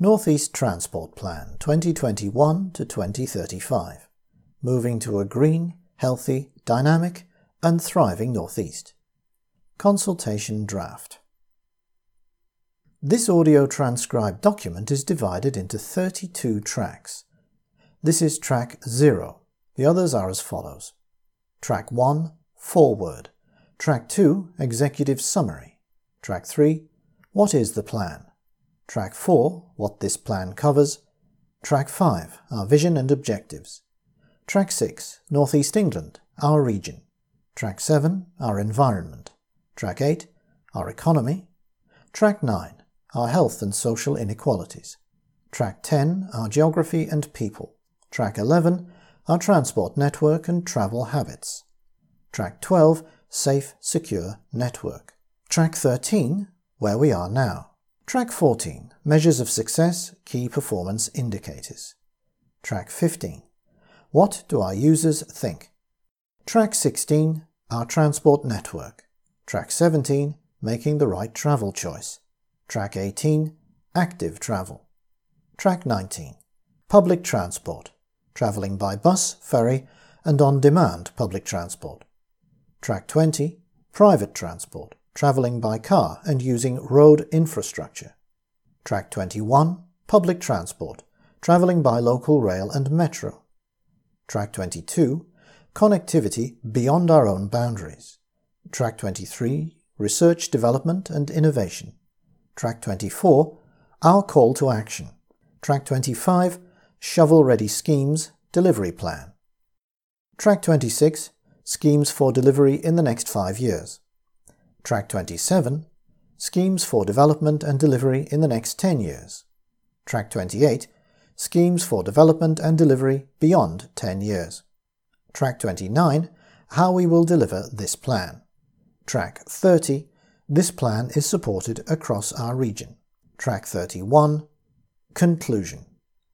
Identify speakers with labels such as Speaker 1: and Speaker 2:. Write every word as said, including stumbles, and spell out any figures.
Speaker 1: North East Transport Plan twenty twenty-one to twenty thirty-five. Moving to a green, healthy, dynamic and thriving North East. Consultation Draft. This audio transcribed document is divided into thirty-two tracks. This is track zero. The others are as follows. Track one, Forward. Track two, Executive Summary. Track three, What is the Plan? Track four, What this plan covers. Track five, Our Vision and Objectives. Track six, North East England, Our Region. Track seven, Our Environment. Track eight, Our Economy. Track nine, Our Health and Social Inequalities. Track ten, Our Geography and People. Track eleven, Our Transport Network and Travel Habits. Track twelve, Safe, Secure Network. Track thirteen, Where we are now. Track fourteen, Measures of Success, Key Performance Indicators. Track fifteen, What do our users think? Track sixteen, Our Transport Network. Track seventeen, Making the Right Travel Choice. Track eighteen, Active Travel. Track nineteen, Public Transport, travelling by bus, ferry and on-demand public transport. Track twenty, Private Transport, travelling by car and using road infrastructure. Track twenty-one, Public Transport, travelling by local rail and metro. Track twenty-two, Connectivity beyond our own boundaries. Track twenty-three, Research, Development and Innovation. Track twenty-four, Our Call to Action. Track twenty-five, Shovel-Ready Schemes, Delivery Plan. Track twenty-six, Schemes for Delivery in the next five years. Track twenty-seven, Schemes for Development and Delivery in the next ten years. Track twenty-eight, Schemes for Development and Delivery beyond ten years. Track twenty-nine, How we will deliver this plan. Track thirty, This plan is supported across our region. Track thirty-one, Conclusion.